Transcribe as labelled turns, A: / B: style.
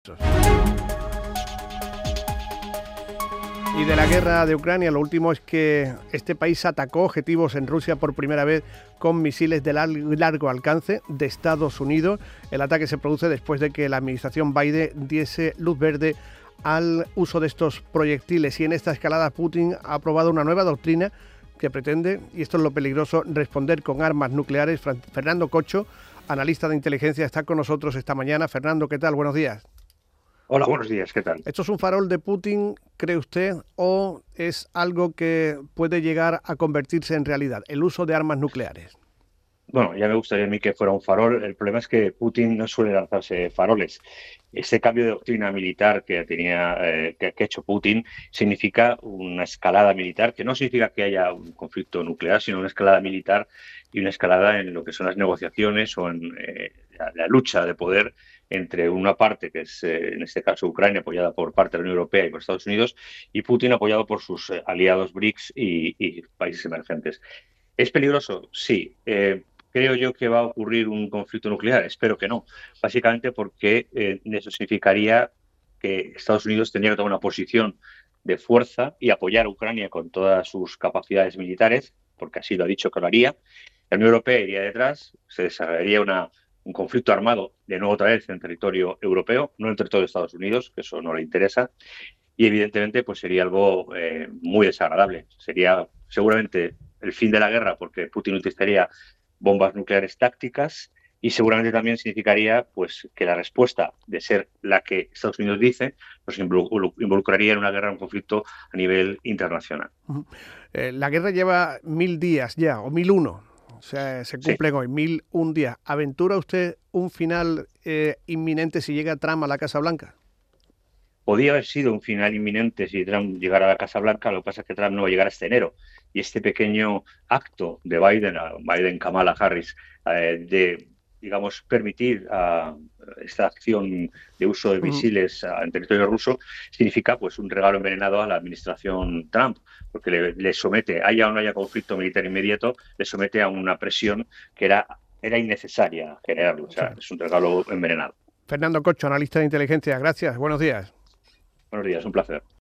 A: minutos. Y de la guerra de Ucrania, lo último es que este país atacó objetivos en Rusia por primera vez con misiles de largo alcance de Estados Unidos. El ataque se produce después de que la administración Biden diese luz verde al uso de estos proyectiles. Y en esta escalada Putin ha aprobado una nueva doctrina que pretende, y esto es lo peligroso, responder con armas nucleares. Fernando Cocho, analista de inteligencia, está con nosotros esta mañana. Fernando, ¿qué tal? Buenos días.
B: Hola, buenos días, ¿qué tal?
A: ¿Esto es un farol de Putin, cree usted, o es algo que puede llegar a convertirse en realidad, el uso de armas nucleares?
B: Bueno, ya me gustaría a mí que fuera un farol. El problema es que Putin no suele lanzarse faroles. Ese cambio de doctrina militar que ha hecho Putin significa una escalada militar, que no significa que haya un conflicto nuclear, sino una escalada militar y una escalada en lo que son las negociaciones o en la lucha de poder entre una parte, que es en este caso Ucrania, apoyada por parte de la Unión Europea y por Estados Unidos, y Putin apoyado por sus aliados BRICS y países emergentes. ¿Es peligroso? Sí. ¿Creo yo que va a ocurrir un conflicto nuclear? Espero que no. Básicamente porque eso significaría que Estados Unidos tendría que tomar una posición de fuerza y apoyar a Ucrania con todas sus capacidades militares, porque así lo ha dicho que lo haría. La Unión Europea iría detrás, se desarrollaría un conflicto armado de nuevo otra vez en territorio europeo, no en territorio de Estados Unidos, que eso no le interesa, y evidentemente pues sería algo muy desagradable. Sería seguramente el fin de la guerra porque Putin utilizaría bombas nucleares tácticas y seguramente también significaría pues que la respuesta de ser la que Estados Unidos dice nos involucraría en una guerra, un conflicto a nivel internacional.
A: La guerra lleva 1000 días ya, o 1001. O sea, se
B: Sí.
A: cumplen hoy 1001 días. ¿Aventura usted un final inminente si llega Trump a la Casa Blanca?
B: Podía haber sido un final inminente si Trump llegara a la Casa Blanca, lo que pasa es que Trump no va a llegar hasta enero. Y este pequeño acto de Biden-Kamala Harris, de, digamos, permitir esta acción de uso de misiles en territorio ruso, significa pues un regalo envenenado a la administración Trump, porque le somete, haya o no haya conflicto militar inmediato, le somete a una presión que era innecesaria generarlo. O
A: Sí.
B: sea, es un regalo envenenado.
A: Fernando Cocho, analista de inteligencia. Gracias, buenos días.
B: Buenos días, un placer.